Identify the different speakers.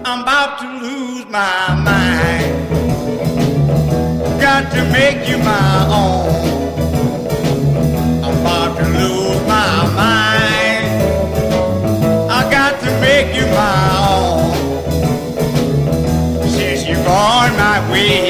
Speaker 1: I'm about to lose my mind. Got to make you my own. I'm about to lose my mind. I got to make you my own. Since you're gone my way,